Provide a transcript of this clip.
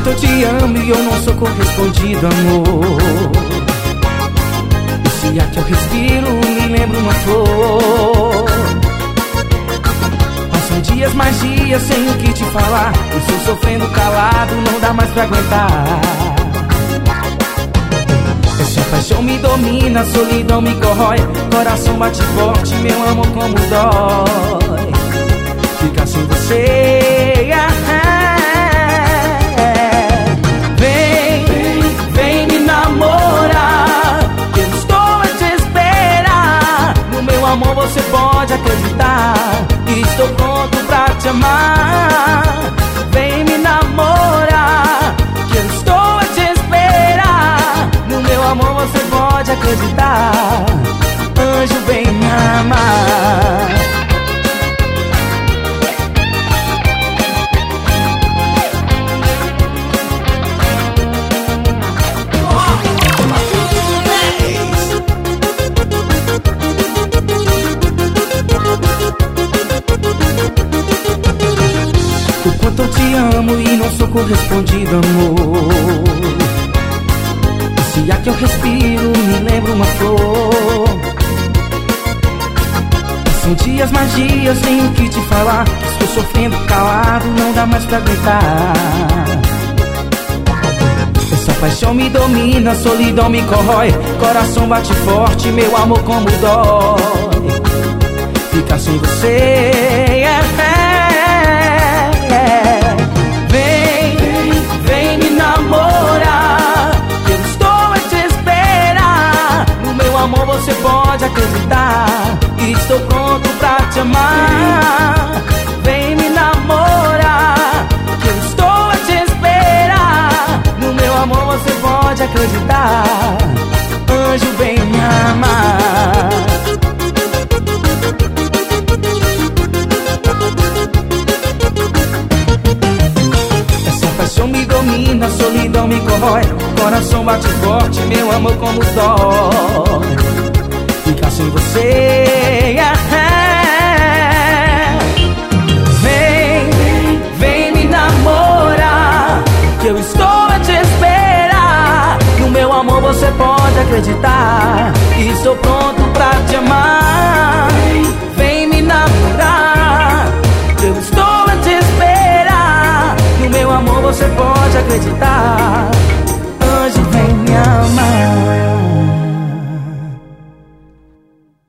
quanto eu te amo e eu não sou correspondido, amor. Esse ar que eu respiro me lembra uma flor. Passam dias, mais dias sem o que te falar. Estou sofrendo calado, não dá mais pra aguentar. Essa paixão me domina, a solidão me corrói. Coração bate forte, meu amor como dói. Ficar sem você, vem me namorar, que eu estou a te esperar. No meu amor você pode acreditar, e estou pronto pra te amar. Vem me namorar, que eu estou a te esperar. No meu amor você pode acreditar, anjo vem me amar. O quanto eu te amo e não sou correspondido, amor. Esse ar que eu respiro me lembra uma flor. Passam dias, mais dias sem o que te falar. Estou sofrendo calado, não dá mais pra aguentar. Essa paixão me domina, a solidão me corrói. Coração bate forte, meu amor como dói. Ficar sem você, Vem me namorar, que eu estou a te esperar. No meu amor você pode acreditar, e estou pronto pra te amar. Vem me namorar, que eu estou a te esperar. No meu amor você pode acreditar, anjo vem me amar. Me domina, a solidão me corrói. Coração bate forte, meu amor como dói. Ficar sem você, Vem me namorar, que eu estou a te esperar. No meu amor você pode acreditar, e estou pronto pra te amar. Vem me namorar, que eu estou a te esperar. No meu amor você pode acreditar, anjo vem me amar.